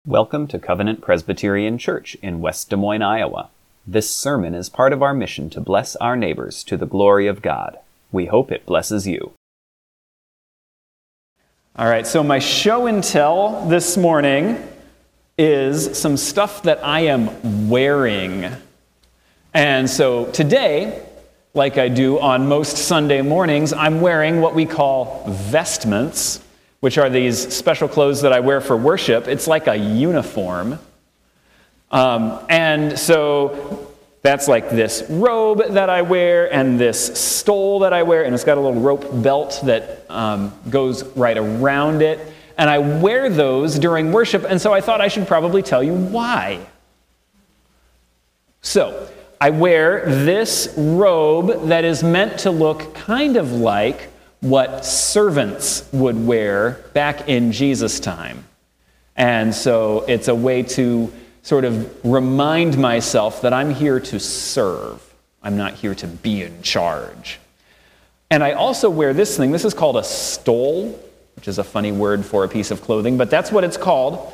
Welcome to Covenant Presbyterian Church in West Des Moines, Iowa. This sermon is part of our mission to bless our neighbors to the glory of God. We hope it blesses you. All right, so my show and tell this morning is some stuff that I am wearing. And so today, like I do on most Sunday mornings, I'm wearing what we call vestments, which are these special clothes that I wear for worship. It's like a uniform. And so that's like this robe that I wear and this stole that I wear, and it's got a little rope belt that goes right around it. And I wear those during worship, and so I thought I should probably tell you why. So I wear this robe that is meant to look kind of like what servants would wear back in Jesus' time. And so it's a way to sort of remind myself that I'm here to serve. I'm not here to be in charge. And I also wear this thing. This is called a stole, which is a funny word for a piece of clothing, but that's what it's called.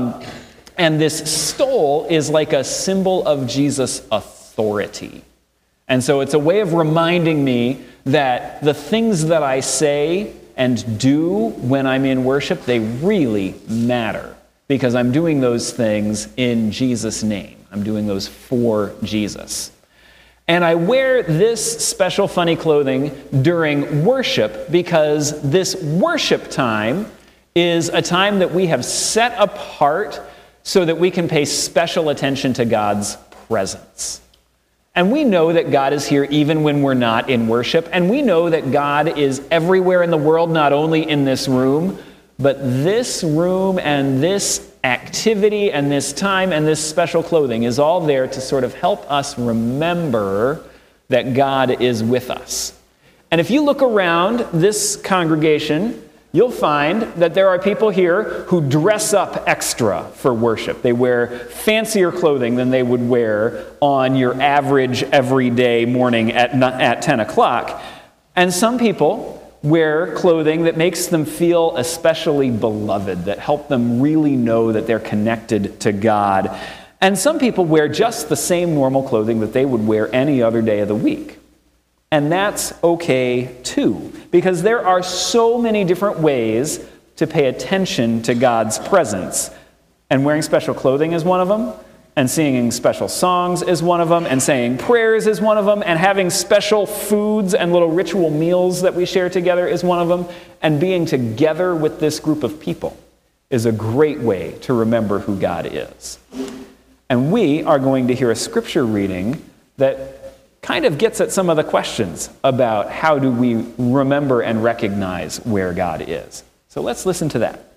And this stole is like a symbol of Jesus' authority. And so it's a way of reminding me that the things that I say and do when I'm in worship, they really matter, because I'm doing those things in Jesus' name. I'm doing those for Jesus. And I wear this special funny clothing during worship because this worship time is a time that we have set apart so that we can pay special attention to God's presence. And we know that God is here even when we're not in worship. And we know that God is everywhere in the world, not only in this room, but this room and this activity and this time and this special clothing is all there to sort of help us remember that God is with us. And if you look around this congregation, you'll find that there are people here who dress up extra for worship. They wear fancier clothing than they would wear on your average everyday morning at 10 o'clock. And some people wear clothing that makes them feel especially beloved, that help them really know that they're connected to God. And some people wear just the same normal clothing that they would wear any other day of the week. And that's okay too, because there are so many different ways to pay attention to God's presence. And wearing special clothing is one of them, and singing special songs is one of them, and saying prayers is one of them, and having special foods and little ritual meals that we share together is one of them, and being together with this group of people is a great way to remember who God is. And we are going to hear a scripture reading that kind of gets at some of the questions about how do we remember and recognize where God is. So let's listen to that.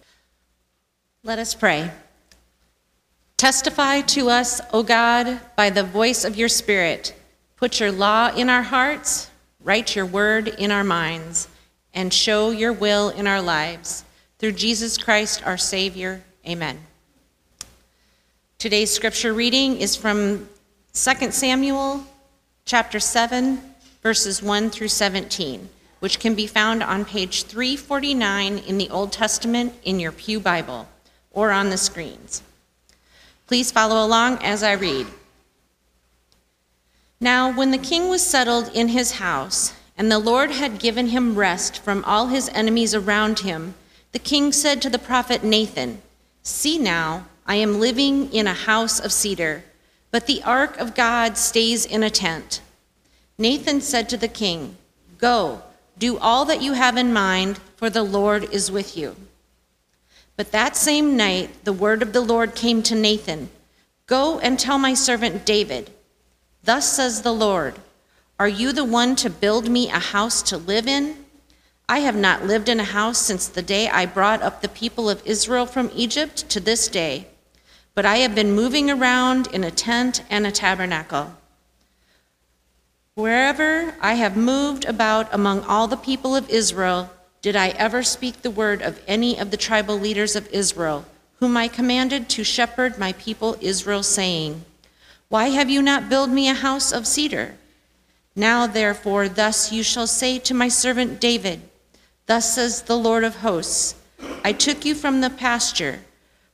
Let us pray. Testify to us, O God, by the voice of your Spirit. Put your law in our hearts, write your word in our minds, and show your will in our lives. Through Jesus Christ, our Savior. Amen. Today's scripture reading is from 2 Samuel chapter 7, verses 1 through 17, which can be found on page 349 in the Old Testament in your Pew Bible or on the screens. Please follow along as I read. Now, when the king was settled in his house, and the Lord had given him rest from all his enemies around him, the king said to the prophet Nathan, "See now, I am living in a house of cedar, but the ark of God stays in a tent." Nathan said to the king, "Go, do all that you have in mind, for the Lord is with you." But that same night, the word of the Lord came to Nathan, "Go and tell my servant David, thus says the Lord, are you the one to build me a house to live in? I have not lived in a house since the day I brought up the people of Israel from Egypt to this day, but I have been moving around in a tent and a tabernacle. Wherever I have moved about among all the people of Israel, did I ever speak the word of any of the tribal leaders of Israel, whom I commanded to shepherd my people Israel, saying, 'Why have you not built me a house of cedar?' Now, therefore, thus you shall say to my servant David, 'Thus says the Lord of hosts, I took you from the pasture,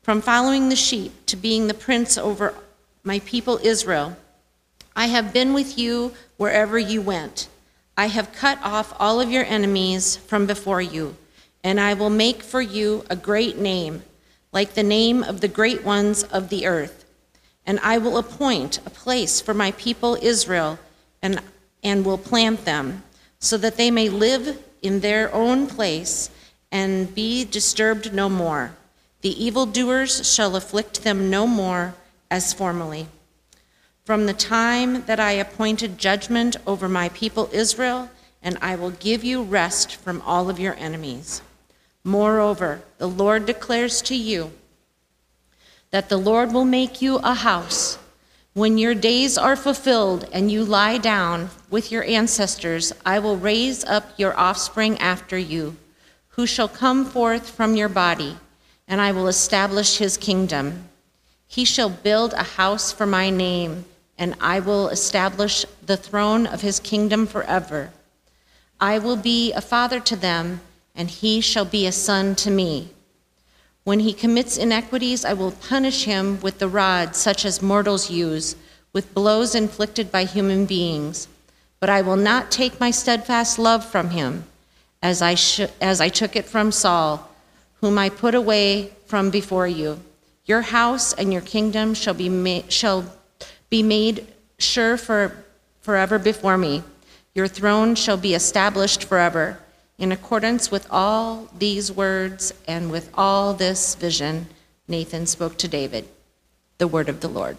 from following the sheep to being the prince over my people Israel. I have been with you wherever you went. I have cut off all of your enemies from before you, and I will make for you a great name, like the name of the great ones of the earth. And I will appoint a place for my people Israel, and will plant them, so that they may live in their own place and be disturbed no more. The evildoers shall afflict them no more as formerly. From the time that I appointed judgment over my people Israel, and I will give you rest from all of your enemies. Moreover, the Lord declares to you that the Lord will make you a house. When your days are fulfilled and you lie down with your ancestors, I will raise up your offspring after you, who shall come forth from your body, and I will establish his kingdom. He shall build a house for my name, and I will establish the throne of his kingdom forever. I will be a father to them, and he shall be a son to me. When he commits iniquities, I will punish him with the rod such as mortals use, with blows inflicted by human beings. But I will not take my steadfast love from him, as I took it from Saul, whom I put away from before you. Your house and your kingdom shall be made sure forever before me. Your throne shall be established forever. In accordance with all these words and with all this vision, Nathan spoke to David. The word of the Lord.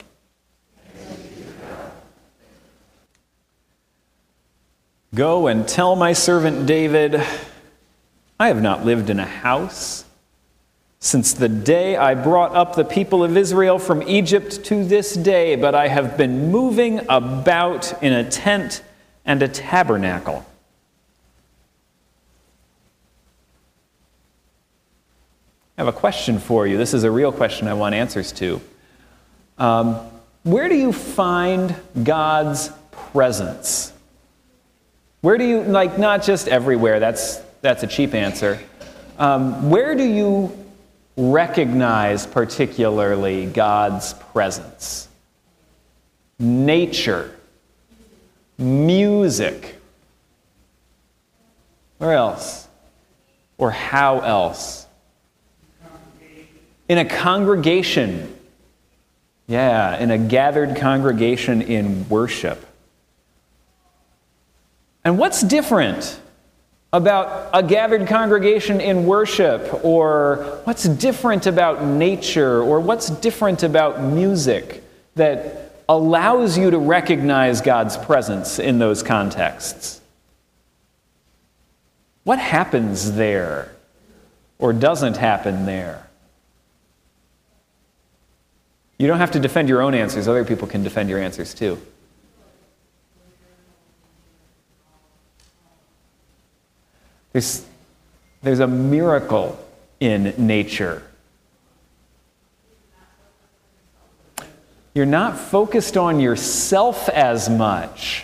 Go and tell my servant David, I have not lived in a house since the day I brought up the people of Israel from Egypt to this day, but I have been moving about in a tent and a tabernacle. I have a question for you. This is a real question I want answers to. Where do you find God's presence? Where do you, not just everywhere, that's a cheap answer. Where do you recognize particularly God's presence? Nature, music. Where else? Or how else? In a congregation. Yeah, in a gathered congregation in worship. And what's different about a gathered congregation in worship? Or what's different about nature? Or what's different about music that allows you to recognize God's presence in those contexts? What happens there or doesn't happen there? You don't have to defend your own answers. Other people can defend your answers too. There's a miracle in nature. You're not focused on yourself as much.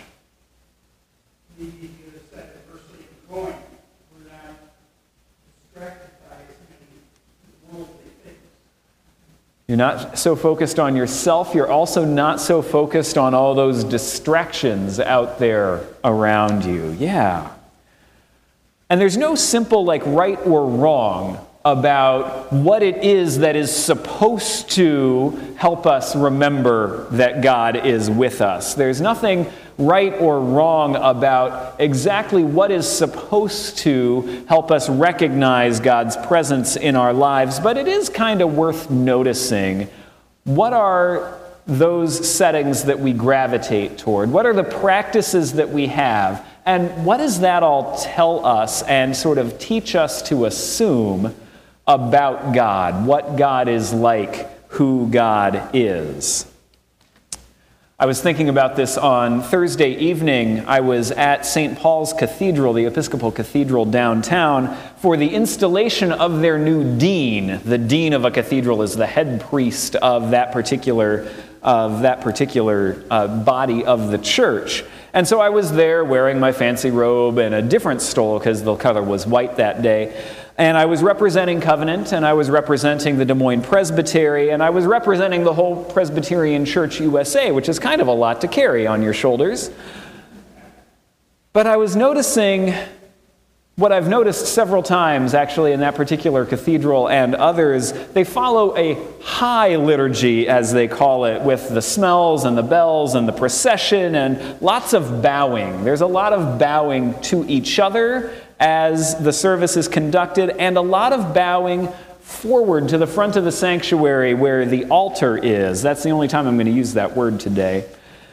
You're not so focused on yourself. You're also not so focused on all those distractions out there around you. Yeah. And there's no simple, right or wrong about what it is that is supposed to help us remember that God is with us. There's nothing right or wrong about exactly what is supposed to help us recognize God's presence in our lives, but it is kind of worth noticing what are those settings that we gravitate toward? What are the practices that we have? And what does that all tell us and sort of teach us to assume about God, what God is like, who God is? I was thinking about this on Thursday evening. I was at St. Paul's Cathedral, the Episcopal Cathedral downtown, for the installation of their new dean. The dean of a cathedral is the head priest of that particular body of the church. And so I was there wearing my fancy robe and a different stole because the color was white that day. And I was representing Covenant, and I was representing the Des Moines Presbytery, and I was representing the whole Presbyterian Church USA, which is kind of a lot to carry on your shoulders. But I was noticing what I've noticed several times, actually, in that particular cathedral and others. They follow a high liturgy, as they call it, with the smells and the bells and the procession and lots of bowing. There's a lot of bowing to each other as the service is conducted, and a lot of bowing forward to the front of the sanctuary where the altar is. That's the only time I'm going to use that word today.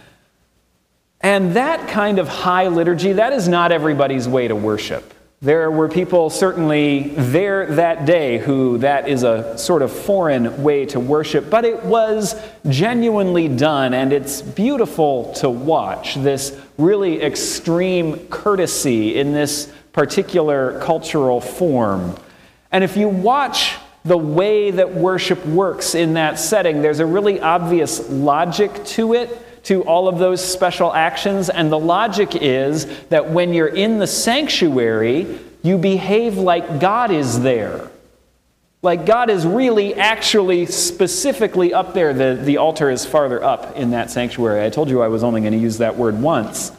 And that kind of high liturgy, that is not everybody's way to worship. There were people certainly there that day who that is a sort of foreign way to worship, but it was genuinely done, and it's beautiful to watch this really extreme courtesy in this particular cultural form. And if you watch the way that worship works in that setting, there's a really obvious logic to it, to all of those special actions. And the logic is that when you're in the sanctuary, you behave like God is there. Like God is really actually specifically up there. The altar is farther up in that sanctuary. I told you I was only going to use that word once.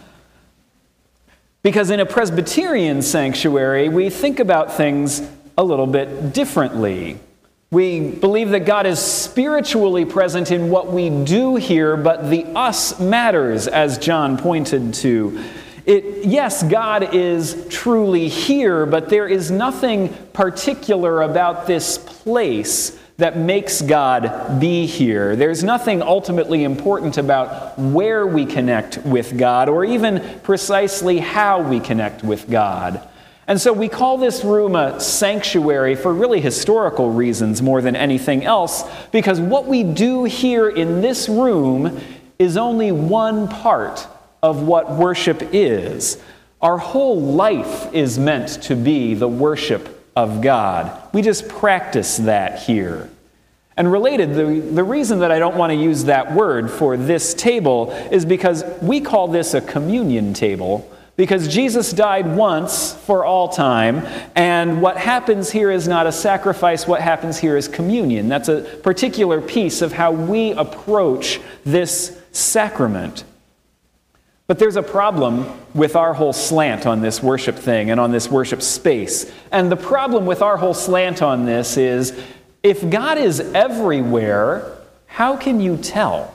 Because in a Presbyterian sanctuary, we think about things a little bit differently. We believe that God is spiritually present in what we do here, but the us matters, as John pointed to. Yes, God is truly here, but there is nothing particular about this place that makes God be here. There's nothing ultimately important about where we connect with God, or even precisely how we connect with God. And so we call this room a sanctuary for really historical reasons more than anything else, because what we do here in this room is only one part of what worship is. Our whole life is meant to be the worship of God. We just practice that here. And related, the reason that I don't want to use that word for this table is because we call this a communion table, because Jesus died once for all time, and what happens here is not a sacrifice, what happens here is communion. That's a particular piece of how we approach this sacrament. But there's a problem with our whole slant on this worship thing and on this worship space. And the problem with our whole slant on this is, if God is everywhere, how can you tell?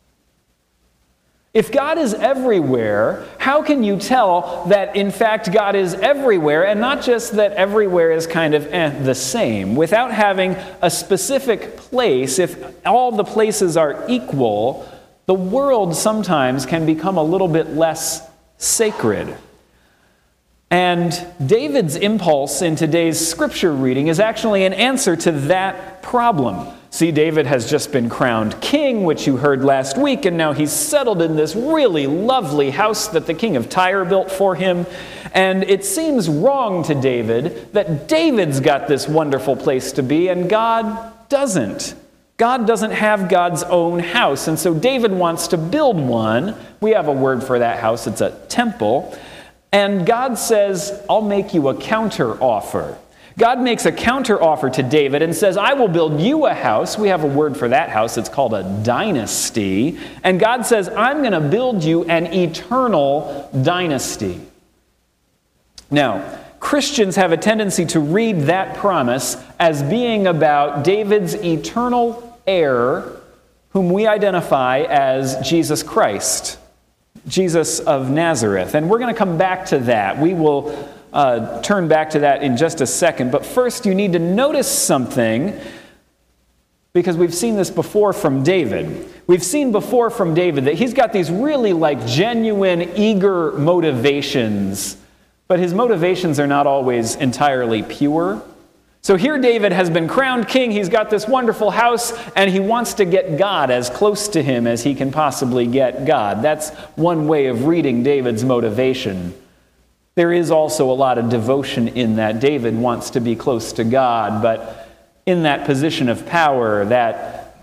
If God is everywhere, how can you tell that in fact God is everywhere, and not just that everywhere is kind of the same? Without having a specific place, if all the places are equal, the world sometimes can become a little bit less sacred. And David's impulse in today's scripture reading is actually an answer to that problem. See, David has just been crowned king, which you heard last week, and now he's settled in this really lovely house that the king of Tyre built for him. And it seems wrong to David that David's got this wonderful place to be, and God doesn't. God doesn't have God's own house, and so David wants to build one. We have a word for that house. It's a temple. And God says, I'll make you a counter offer. God makes a counter offer to David and says, I will build you a house. We have a word for that house. It's called a dynasty. And God says, I'm going to build you an eternal dynasty. Now, Christians have a tendency to read that promise as being about David's eternal heir, whom we identify as Jesus Christ, Jesus of Nazareth. And we're going to come back to that. We will turn back to that in just a second. But first, you need to notice something, because we've seen this before from David. We've seen before from David that he's got these really genuine, eager motivations, but his motivations are not always entirely pure. So here David has been crowned king, he's got this wonderful house, and he wants to get God as close to him as he can possibly get God. That's one way of reading David's motivation. There is also a lot of devotion in that. David wants to be close to God, but in that position of power, that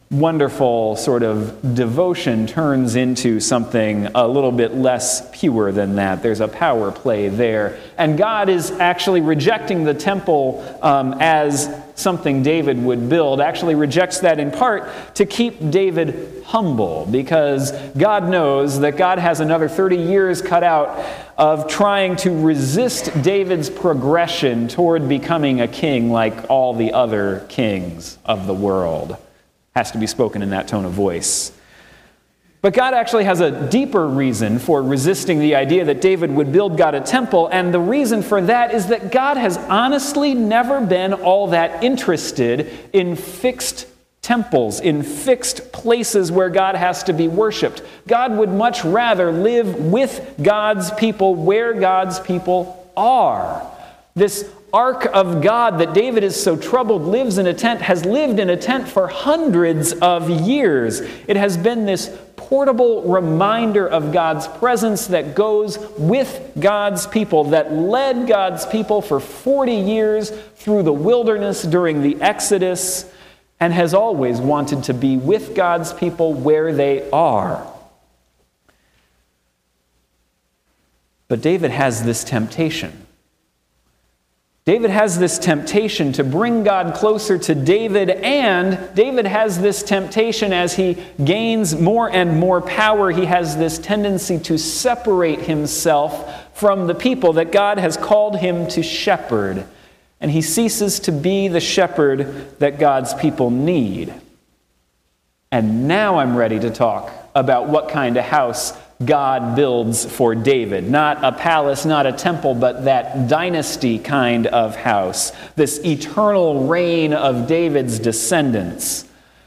wonderful sort of devotion turns into something a little bit less pure than that. There's a power play there. And God is actually rejecting the temple as something David would build, actually rejects that in part to keep David humble, because God knows that God has another 30 years cut out of trying to resist David's progression toward becoming a king like all the other kings of the world. Has to be spoken in that tone of voice. But God actually has a deeper reason for resisting the idea that David would build God a temple, and the reason for that is that God has honestly never been all that interested in fixed temples, in fixed places where God has to be worshipped. God would much rather live with God's people where God's people are. This ark of God that David is so troubled lives in a tent, has lived in a tent for hundreds of years. It has been this portable reminder of God's presence that goes with God's people, that led God's people for 40 years through the wilderness during the Exodus, and has always wanted to be with God's people where they are. But David has this temptation. David has this temptation to bring God closer to David, and David has this temptation as he gains more and more power. He has this tendency to separate himself from the people that God has called him to shepherd, and he ceases to be the shepherd that God's people need. And now I'm ready to talk about what kind of house God builds for David. Not a palace, not a temple, but that dynasty kind of house. This eternal reign of David's descendants.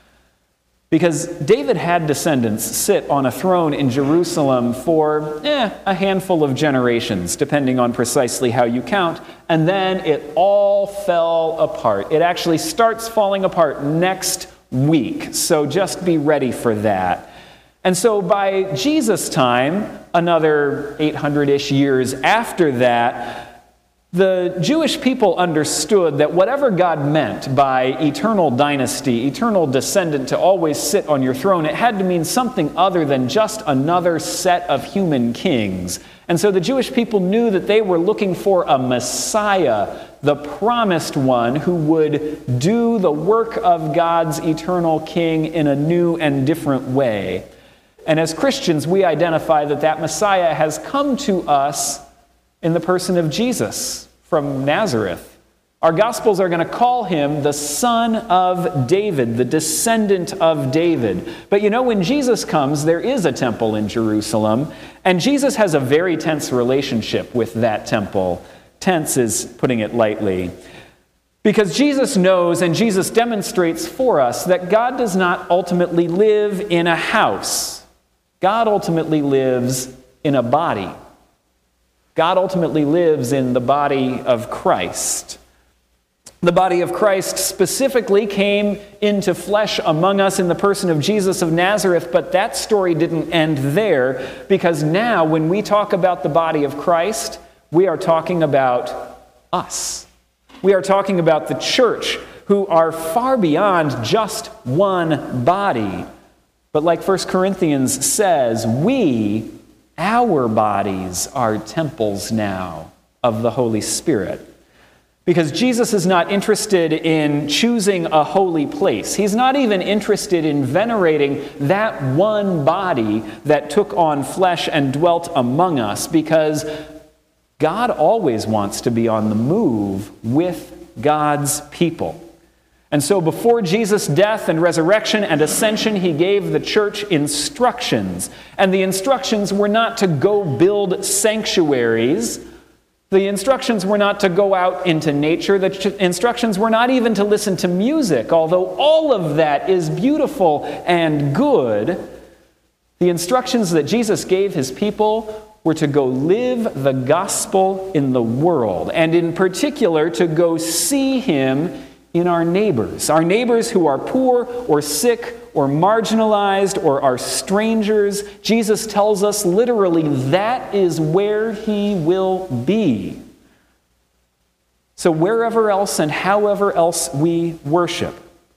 Because David had descendants sit on a throne in Jerusalem for a handful of generations, depending on precisely how you count, and then it all fell apart. It actually starts falling apart next week, so just be ready for that. And so by Jesus' time, another 800-ish years after that, the Jewish people understood that whatever God meant by eternal dynasty, eternal descendant to always sit on your throne, it had to mean something other than just another set of human kings. And so the Jewish people knew that they were looking for a Messiah, the promised one who would do the work of God's eternal king in a new and different way. And as Christians, we identify that that Messiah has come to us in the person of Jesus from Nazareth. Our Gospels are going to call him the Son of David, the descendant of David. But you know, when Jesus comes, there is a temple in Jerusalem, and Jesus has a very tense relationship with that temple. Tense is putting it lightly. Because Jesus knows and Jesus demonstrates for us that God does not ultimately live in a house. God ultimately lives in a body. God ultimately lives in the body of Christ. The body of Christ specifically came into flesh among us in the person of Jesus of Nazareth, but that story didn't end there, because now when we talk about the body of Christ, we are talking about us. We are talking about the church, who are far beyond just one body. But like 1 Corinthians says, our bodies are temples now of the Holy Spirit. Because Jesus is not interested in choosing a holy place. He's not even interested in venerating that one body that took on flesh and dwelt among us, because God always wants to be on the move with God's people. And so before Jesus' death and resurrection and ascension, he gave the church instructions. And the instructions were not to go build sanctuaries. The instructions were not to go out into nature. The instructions were not even to listen to music, although all of that is beautiful and good. The instructions that Jesus gave his people were to go live the gospel in the world, and in particular to go see him in our neighbors who are poor or sick or marginalized or are strangers. Jesus tells us literally that is where he will be. So wherever else and however else we worship,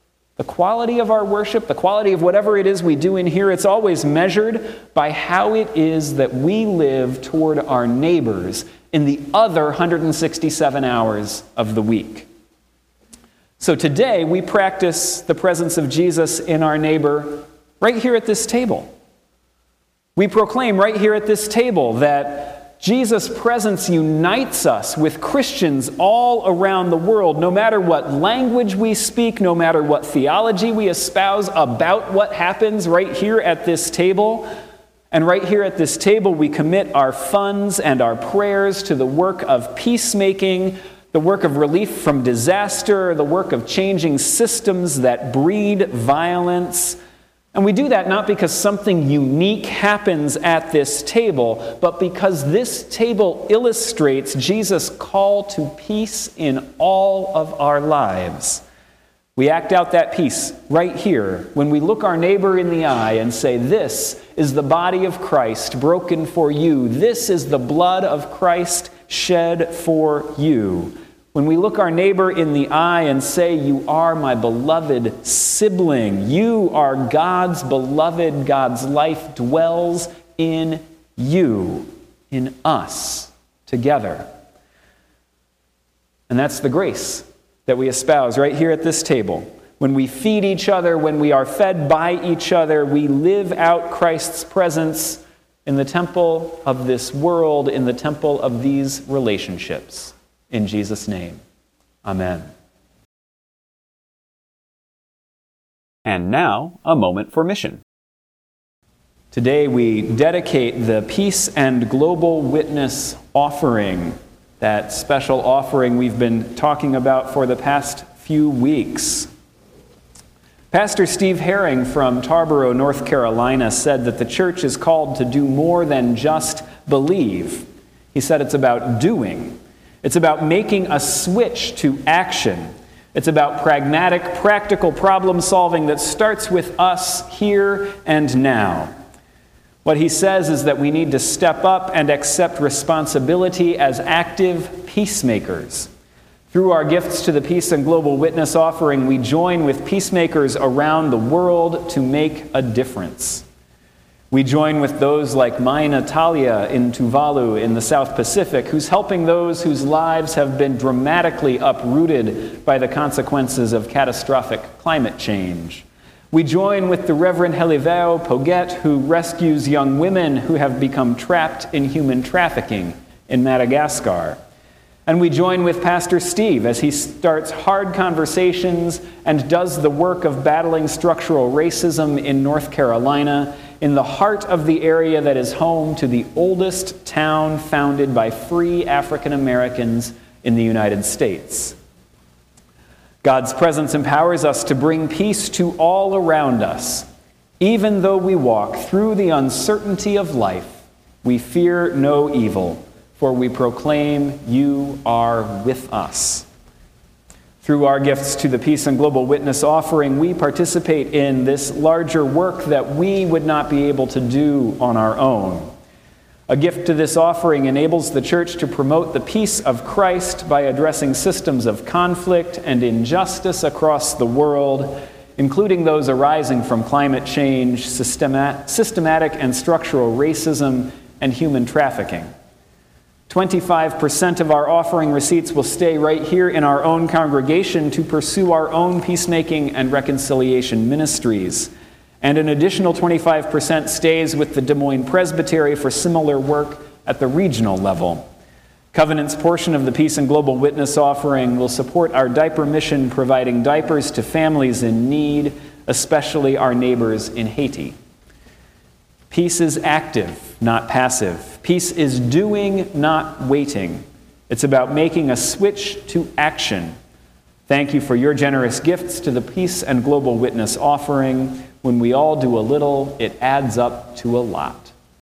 The quality of our worship, the quality of whatever it is we do in here, it's always measured by how it is that we live toward our neighbors in the other 167 hours of the week. So today we practice the presence of Jesus in our neighbor right here at this table. We proclaim right here at this table that Jesus' presence unites us with Christians all around the world, no matter what language we speak, no matter what theology we espouse about what happens right here at this table. And right here at this table, we commit our funds and our prayers to the work of peacemaking, the work of relief from disaster, the work of changing systems that breed violence. And we do that not because something unique happens at this table, but because this table illustrates Jesus' call to peace in all of our lives. We act out that peace right here when we look our neighbor in the eye and say, "This is the body of Christ broken for you. This is the blood of Christ shed for you." When we look our neighbor in the eye and say, "You are my beloved sibling. You are God's beloved. God's life dwells in you, in us, together." And that's the grace that we espouse right here at this table. When we feed each other, when we are fed by each other, we live out Christ's presence in the temple of this world, in the temple of these relationships. In Jesus' name, amen. And now, a moment for mission. Today we dedicate the Peace and Global Witness offering, that special offering we've been talking about for the past few weeks. Pastor Steve Herring from Tarboro, North Carolina, said that the church is called to do more than just believe. He said it's about doing. It's about making a switch to action. It's about pragmatic, practical problem solving that starts with us here and now. What he says is that we need to step up and accept responsibility as active peacemakers. Through our gifts to the Peace and Global Witness offering, we join with peacemakers around the world to make a difference. We join with those like Mai Natalia in Tuvalu in the South Pacific, who's helping those whose lives have been dramatically uprooted by the consequences of catastrophic climate change. We join with the Reverend Heliveo Poguet, who rescues young women who have become trapped in human trafficking in Madagascar. And we join with Pastor Steve as he starts hard conversations and does the work of battling structural racism in North Carolina, in the heart of the area that is home to the oldest town founded by free African Americans in the United States. God's presence empowers us to bring peace to all around us. Even though we walk through the uncertainty of life, we fear no evil, for we proclaim, "You are with us." Through our gifts to the Peace and Global Witness offering, we participate in this larger work that we would not be able to do on our own. A gift to this offering enables the church to promote the peace of Christ by addressing systems of conflict and injustice across the world, including those arising from climate change, systematic and structural racism, and human trafficking. 25% of our offering receipts will stay right here in our own congregation to pursue our own peacemaking and reconciliation ministries. And an additional 25% stays with the Des Moines Presbytery for similar work at the regional level. Covenant's portion of the Peace and Global Witness offering will support our diaper mission, providing diapers to families in need, especially our neighbors in Haiti. Peace is active, not passive. Peace is doing, not waiting. It's about making a switch to action. Thank you for your generous gifts to the Peace and Global Witness offering. When we all do a little, it adds up to a lot.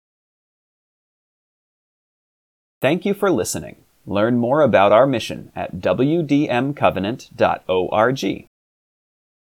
Thank you for listening. Learn more about our mission at wdmcovenant.org.